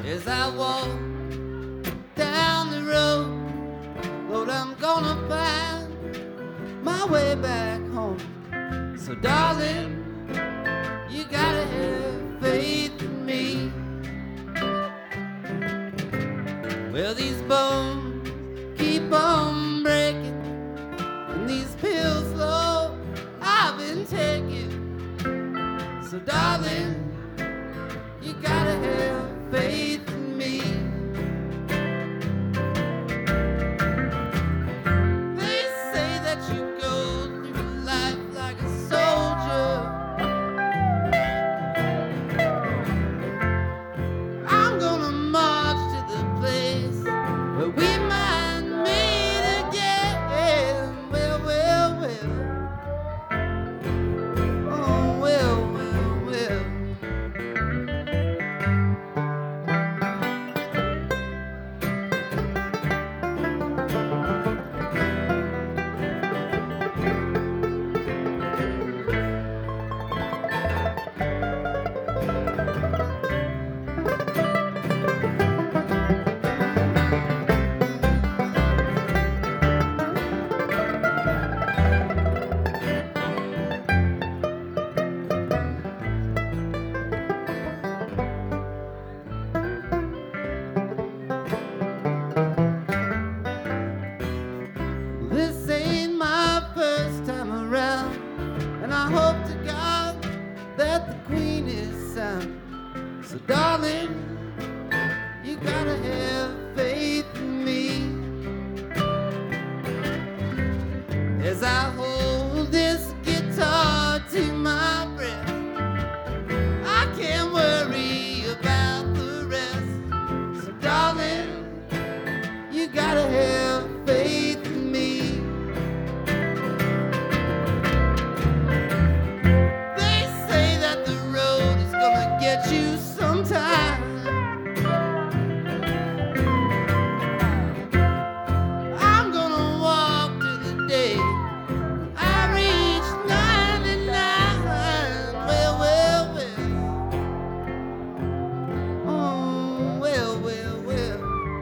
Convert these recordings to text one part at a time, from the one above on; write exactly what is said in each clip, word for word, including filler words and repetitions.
As I walk down the road, Lord, I'm gonna find my way back home. So darling, you gotta have faith in me. Well, these bones keep on breaking, and these pills, Lord, I've been taking. So darling, you gotta have faith in me. They say that you go through life like a soldier. I'm gonna march to the place where we might meet again. Well, well, well. Oh, well, well, well. This ain't my first time around, and I hope to God that the Queen is sound. So darling, you gotta have faith in me. As I hold this guitar to my breast, I can't worry about the rest. So darling, you gotta have faith in me. They say that the road is gonna get you sometime. I'm gonna walk to the day I reach ninety-nine. Well, well, well. Oh, well, well, well.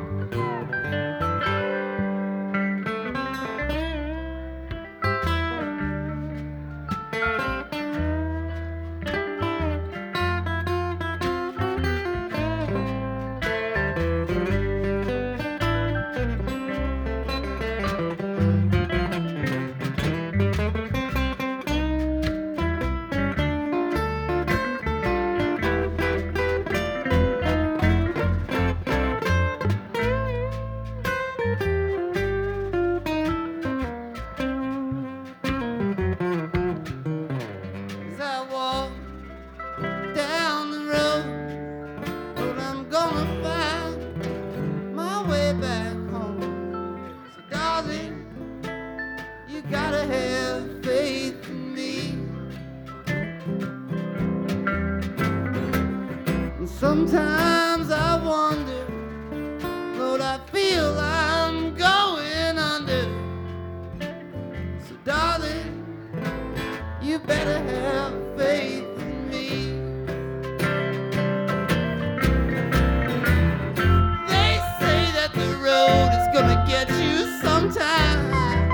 As I walk down the road, Lord, I'm gonna find my way back home. So darling, you gotta have faith in me. And sometimes I wonder, Lord, I feel I'm going under. So darling, you better have faith in me. They say that the road is gonna get you sometime.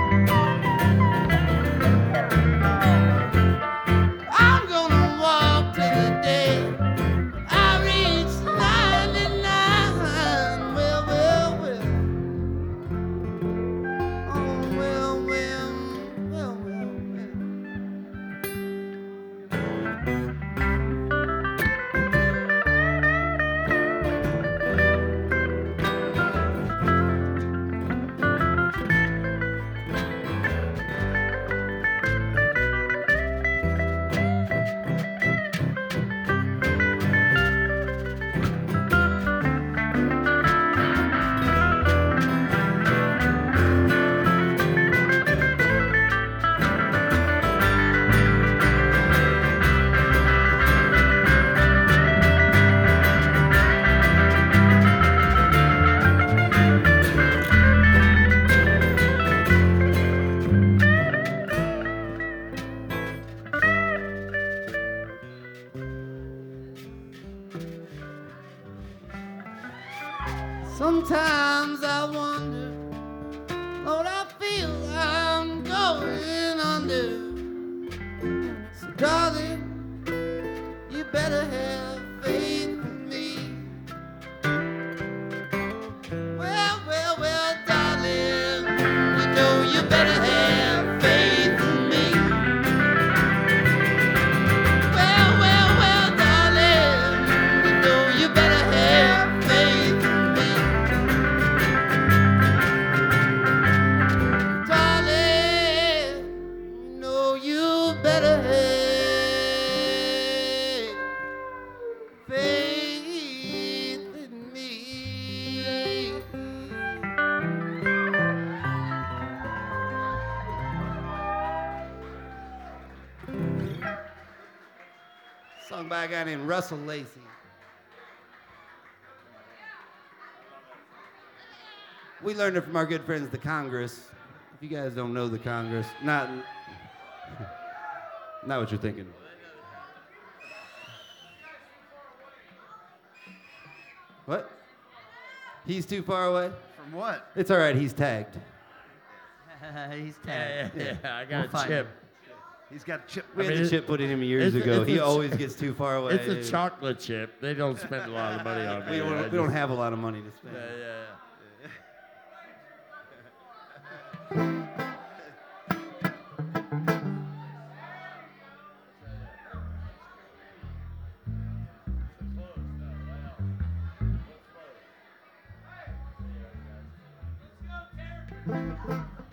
I'm gonna walk to the day I reach ninety-nine. Well, well, well. Oh, well, well, well, well, well. Sometimes I wonder, Lord, I feel I'm going under. So darling, you better have faith in me. Well, well, well, darling, you know you better have faith in me. Well, well, well, darling, you know you better have faith in me. Darling, you know you better have faith in me. Sung by a guy named Russell Lacey. We learned it from our good friends, the Congress. If you guys don't know the Congress, not, not what you're thinking. What? He's too far away? From what? It's all right, he's tagged. He's Yeah, tagged. yeah, yeah. I got We'll a find chip. him. He's got a chip. We I had mean, the it- chip put in him years it's- ago. it's He a- always gets too far away. It's a chocolate chip. They don't spend a lot of money on We it. don't, I we don't just- have a lot of money to spend. Yeah, yeah, yeah.